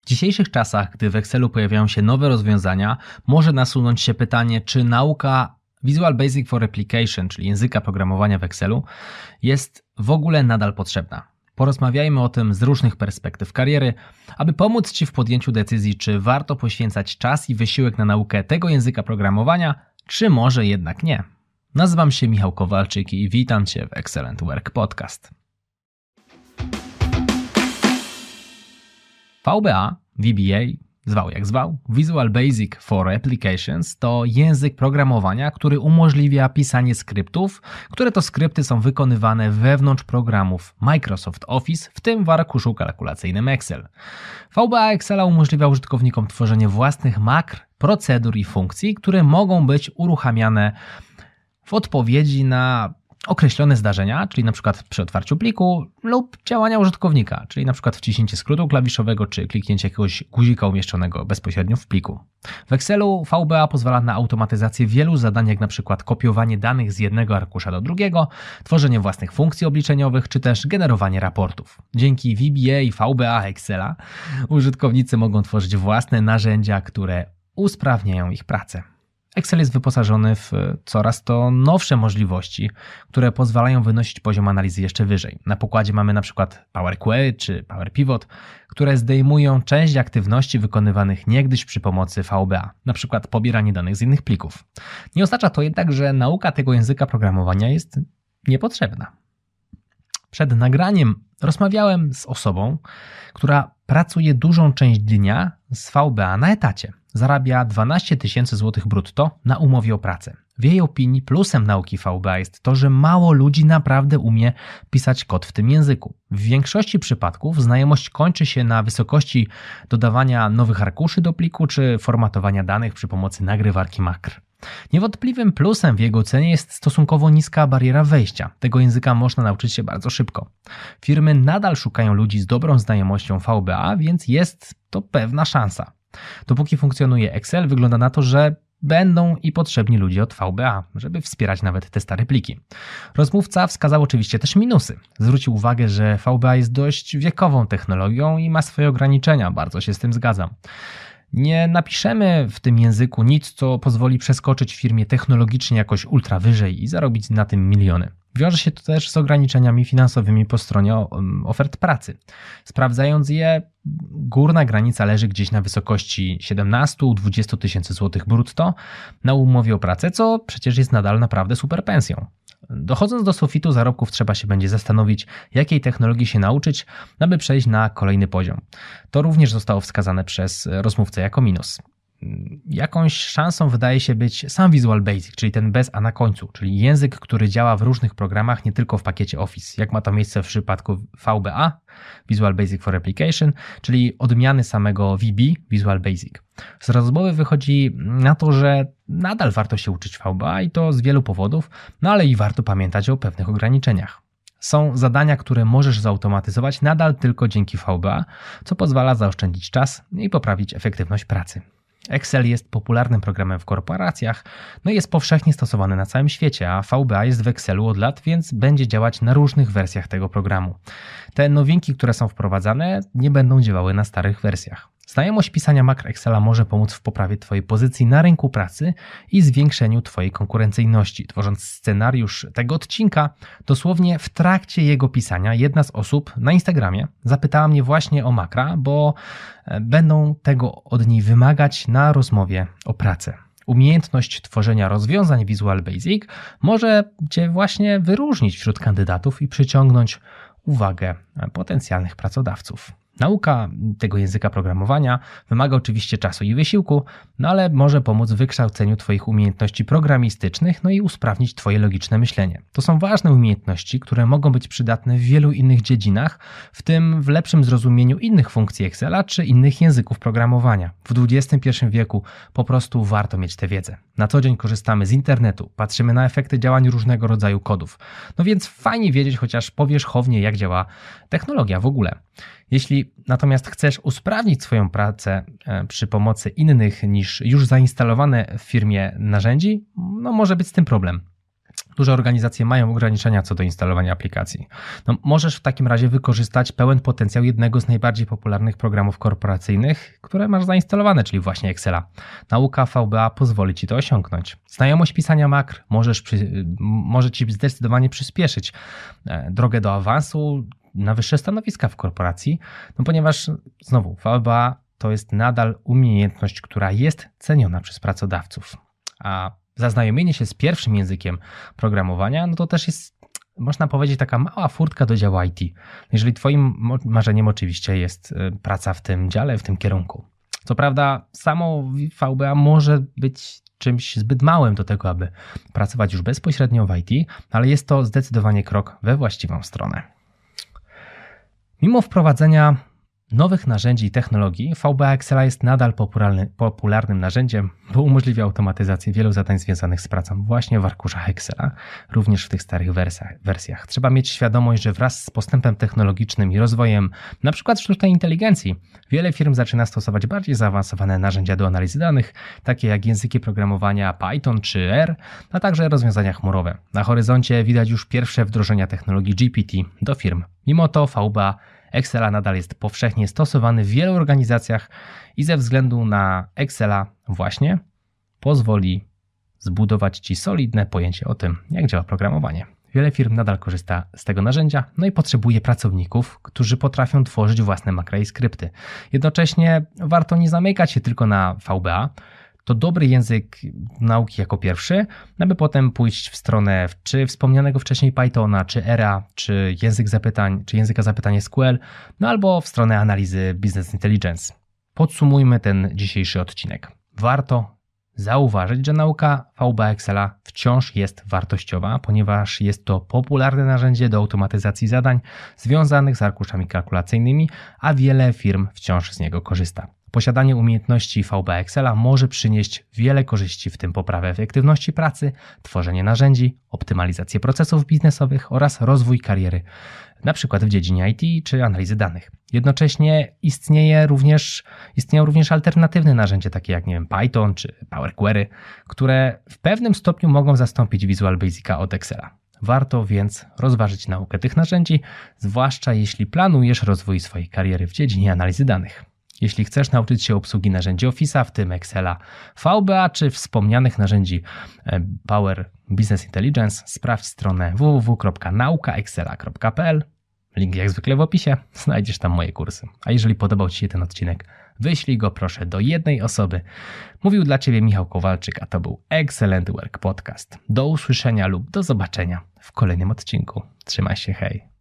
W dzisiejszych czasach, gdy w Excelu pojawiają się nowe rozwiązania, może nasunąć się pytanie, czy nauka Visual Basic for Application, czyli języka programowania w Excelu, jest w ogóle nadal potrzebna. Porozmawiajmy o tym z różnych perspektyw kariery, aby pomóc Ci w podjęciu decyzji, czy warto poświęcać czas i wysiłek na naukę tego języka programowania, czy może jednak nie. Nazywam się Michał Kowalczyk i witam Cię w Excellent Work Podcast. VBA, VBA, zwał jak zwał, Visual Basic for Applications to język programowania, który umożliwia pisanie skryptów, które to skrypty są wykonywane wewnątrz programów Microsoft Office, w tym w arkuszu kalkulacyjnym Excel. VBA Excela umożliwia użytkownikom tworzenie własnych makr, procedur i funkcji, które mogą być uruchamiane w odpowiedzi na określone zdarzenia, czyli np. przy otwarciu pliku lub działania użytkownika, czyli np. wciśnięcie skrótu klawiszowego czy kliknięcie jakiegoś guzika umieszczonego bezpośrednio w pliku. W Excelu VBA pozwala na automatyzację wielu zadań, jak np. kopiowanie danych z jednego arkusza do drugiego, tworzenie własnych funkcji obliczeniowych czy też generowanie raportów. Dzięki VBA i VBA Excela użytkownicy mogą tworzyć własne narzędzia, które usprawniają ich pracę. Excel jest wyposażony w coraz to nowsze możliwości, które pozwalają wynosić poziom analizy jeszcze wyżej. Na pokładzie mamy np. Power Query czy Power Pivot, które zdejmują część aktywności wykonywanych niegdyś przy pomocy VBA, np. pobieranie danych z innych plików. Nie oznacza to jednak, że nauka tego języka programowania jest niepotrzebna. Przed nagraniem rozmawiałem z osobą, która pracuje dużą część dnia z VBA na etacie. Zarabia 12 tysięcy złotych brutto na umowie o pracę. W jej opinii plusem nauki VBA jest to, że mało ludzi naprawdę umie pisać kod w tym języku. W większości przypadków znajomość kończy się na wysokości dodawania nowych arkuszy do pliku czy formatowania danych przy pomocy nagrywarki makr. Niewątpliwym plusem w jego ocenie jest stosunkowo niska bariera wejścia. Tego języka można nauczyć się bardzo szybko. Firmy nadal szukają ludzi z dobrą znajomością VBA, więc jest to pewna szansa. Dopóki funkcjonuje Excel, wygląda na to, że będą i potrzebni ludzie od VBA, żeby wspierać nawet te stare pliki. Rozmówca wskazał oczywiście też minusy. Zwrócił uwagę, że VBA jest dość wiekową technologią i ma swoje ograniczenia, bardzo się z tym zgadzam. Nie napiszemy w tym języku nic, co pozwoli przeskoczyć w firmie technologicznie jakoś ultra wyżej i zarobić na tym miliony. Wiąże się to też z ograniczeniami finansowymi po stronie ofert pracy. Sprawdzając je, górna granica leży gdzieś na wysokości 17-20 tysięcy złotych brutto na umowie o pracę, co przecież jest nadal naprawdę super pensją. Dochodząc do sufitu zarobków trzeba się będzie zastanowić, jakiej technologii się nauczyć, aby przejść na kolejny poziom. To również zostało wskazane przez rozmówcę jako minus. Jakąś szansą wydaje się być sam Visual Basic, czyli ten bez a na końcu, czyli język, który działa w różnych programach, nie tylko w pakiecie Office, jak ma to miejsce w przypadku VBA, Visual Basic for Application, czyli odmiany samego VB, Visual Basic. Z rozmowy wychodzi na to, że nadal warto się uczyć VBA i to z wielu powodów, no ale i warto pamiętać o pewnych ograniczeniach. Są zadania, które możesz zautomatyzować nadal tylko dzięki VBA, co pozwala zaoszczędzić czas i poprawić efektywność pracy. Excel jest popularnym programem w korporacjach, no i jest powszechnie stosowany na całym świecie, a VBA jest w Excelu od lat, więc będzie działać na różnych wersjach tego programu. Te nowinki, które są wprowadzane, nie będą działały na starych wersjach. Znajomość pisania makr Excela może pomóc w poprawie Twojej pozycji na rynku pracy i zwiększeniu Twojej konkurencyjności. Tworząc scenariusz tego odcinka, dosłownie w trakcie jego pisania jedna z osób na Instagramie zapytała mnie właśnie o makra, bo będą tego od niej wymagać na rozmowie o pracę. Umiejętność tworzenia rozwiązań Visual Basic może Cię właśnie wyróżnić wśród kandydatów i przyciągnąć uwagę potencjalnych pracodawców. Nauka tego języka programowania wymaga oczywiście czasu i wysiłku, no ale może pomóc w wykształceniu Twoich umiejętności programistycznych, no i usprawnić Twoje logiczne myślenie. To są ważne umiejętności, które mogą być przydatne w wielu innych dziedzinach, w tym w lepszym zrozumieniu innych funkcji Excela czy innych języków programowania. W XXI wieku po prostu warto mieć tę wiedzę. Na co dzień korzystamy z internetu, patrzymy na efekty działań różnego rodzaju kodów. No więc fajnie wiedzieć chociaż powierzchownie, jak działa technologia w ogóle. Jeśli natomiast chcesz usprawnić swoją pracę przy pomocy innych niż już zainstalowane w firmie narzędzi, no może być z tym problem. Duże organizacje mają ograniczenia co do instalowania aplikacji. Możesz w takim razie wykorzystać pełen potencjał jednego z najbardziej popularnych programów korporacyjnych, które masz zainstalowane, czyli właśnie Excela. Nauka VBA pozwoli Ci to osiągnąć. Znajomość pisania makr może Ci zdecydowanie przyspieszyć drogę do awansu na wyższe stanowiska w korporacji, ponieważ znowu VBA to jest nadal umiejętność, która jest ceniona przez pracodawców. A zaznajomienie się z pierwszym językiem programowania, to też jest, można powiedzieć, taka mała furtka do działu IT. Jeżeli Twoim marzeniem oczywiście jest praca w tym dziale, w tym kierunku. Co prawda samo VBA może być czymś zbyt małym do tego, aby pracować już bezpośrednio w IT, ale jest to zdecydowanie krok we właściwą stronę. Mimo wprowadzenia nowych narzędzi i technologii, VBA Excela jest nadal popularnym narzędziem, bo umożliwia automatyzację wielu zadań związanych z pracą właśnie w arkuszach Excela, również w tych starych wersjach. Trzeba mieć świadomość, że wraz z postępem technologicznym i rozwojem np. sztucznej inteligencji, wiele firm zaczyna stosować bardziej zaawansowane narzędzia do analizy danych, takie jak języki programowania Python czy R, a także rozwiązania chmurowe. Na horyzoncie widać już pierwsze wdrożenia technologii GPT do firm. Mimo to VBA Excela nadal jest powszechnie stosowany w wielu organizacjach i ze względu na Excela właśnie pozwoli zbudować Ci solidne pojęcie o tym, jak działa programowanie. Wiele firm nadal korzysta z tego narzędzia, i potrzebuje pracowników, którzy potrafią tworzyć własne makra i skrypty. Jednocześnie warto nie zamykać się tylko na VBA. To dobry język nauki jako pierwszy, aby potem pójść w stronę czy wspomnianego wcześniej Pythona, czy Era, czy języka zapytań SQL, albo w stronę analizy Business Intelligence. Podsumujmy ten dzisiejszy odcinek. Warto zauważyć, że nauka VBA Excela wciąż jest wartościowa, ponieważ jest to popularne narzędzie do automatyzacji zadań związanych z arkuszami kalkulacyjnymi, a wiele firm wciąż z niego korzysta. Posiadanie umiejętności VBA Excela może przynieść wiele korzyści, w tym poprawę efektywności pracy, tworzenie narzędzi, optymalizację procesów biznesowych oraz rozwój kariery, np. w dziedzinie IT czy analizy danych. Jednocześnie istnieją również alternatywne narzędzia, takie jak Python czy Power Query, które w pewnym stopniu mogą zastąpić Visual Basica od Excela. Warto więc rozważyć naukę tych narzędzi, zwłaszcza jeśli planujesz rozwój swojej kariery w dziedzinie analizy danych. Jeśli chcesz nauczyć się obsługi narzędzi Office'a, w tym Excela, VBA czy wspomnianych narzędzi Power Business Intelligence, sprawdź stronę www.naukaexcela.pl. Link jak zwykle w opisie, znajdziesz tam moje kursy. A jeżeli podobał Ci się ten odcinek, wyślij go proszę do jednej osoby. Mówił dla Ciebie Michał Kowalczyk, a to był Excellent Work Podcast. Do usłyszenia lub do zobaczenia w kolejnym odcinku. Trzymaj się, hej!